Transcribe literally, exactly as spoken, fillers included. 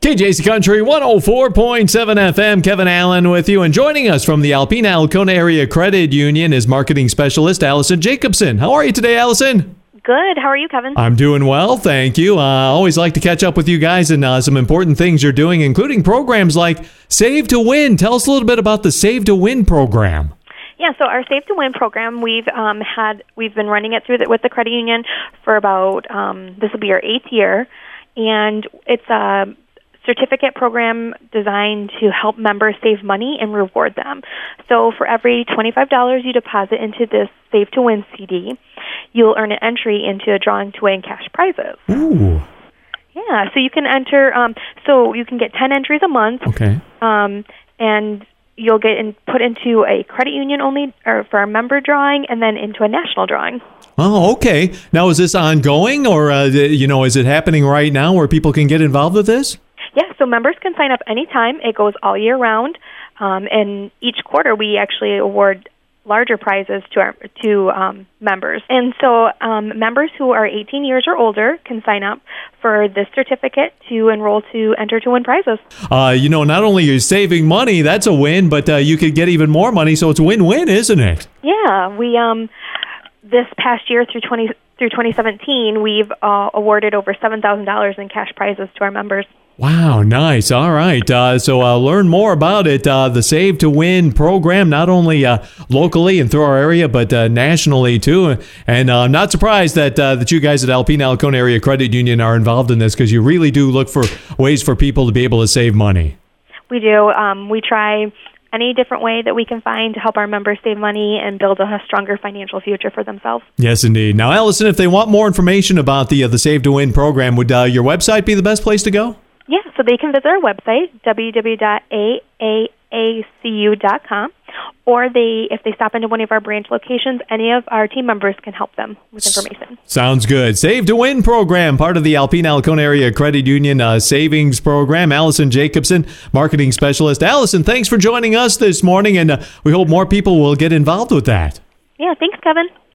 K J C Country one oh four point seven F M. Kevin Allen with you, and joining us from the Alpena Alcona Area Credit Union is marketing specialist Allison Jacobson. How are you today, Allison? Good. How are you, Kevin? I'm doing well, thank you. I uh, always like to catch up with you guys and uh, some important things you're doing, including programs like Save to Win. Tell us a little bit about the Save to Win program. Yeah, so our Save to Win program, we've um, had we've been running it through the, with the credit union for about um, this will be our eighth year, and it's a certificate program designed to help members save money and reward them. So for every twenty-five dollars you deposit into this Save to Win C D, you'll earn an entry into a drawing to win cash prizes. Ooh. Yeah, so you can enter, um, so you can get ten entries a month. Okay. Um, and you'll get in, put into a credit union only, or for a member drawing, and then into a national drawing. Oh, okay. Now, is this ongoing, or, uh, you know, is it happening right now where people can get involved with this? Yeah, so members can sign up anytime. It goes all year round. Um, and each quarter, we actually award larger prizes to our to um, members. And so um, members who are eighteen years or older can sign up for this certificate to enroll to enter to win prizes. Uh, you know, not only are you saving money, that's a win, but uh, you could get even more money, so it's a win-win, isn't it? Yeah, we um, this past year through twenty through twenty seventeen, we've uh, awarded over seven thousand dollars in cash prizes to our members. Wow, nice. All right. Uh, so uh, learn more about it. Uh, the Save to Win program, not only uh, locally and through our area, but uh, nationally too. And uh, I'm not surprised that uh, that you guys at Alpena Alcona Area Credit Union are involved in this, because you really do look for ways for people to be able to save money. We do. Um, we try any different way that we can find to help our members save money and build a stronger financial future for themselves. Yes, indeed. Now, Allison, if they want more information about the uh, the Save to Win program, would uh, your website be the best place to go? Yeah, so they can visit our website, w w w dot a a a c u dot com, or they, if they stop into one of our branch locations, any of our team members can help them with information. Sounds good. Save to Win program, part of the Alpena Alcona Area Credit Union uh, Savings Program. Allison Jacobson, marketing specialist. Allison, thanks for joining us this morning, and uh, we hope more people will get involved with that. Yeah, thanks, Kevin.